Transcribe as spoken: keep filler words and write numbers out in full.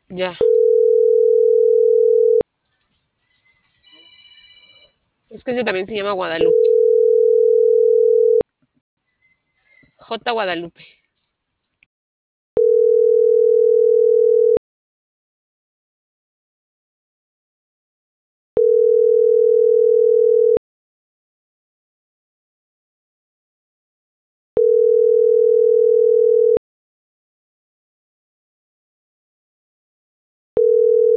Ya. Es que ese también se llama Guadalupe. J. Guadalupe.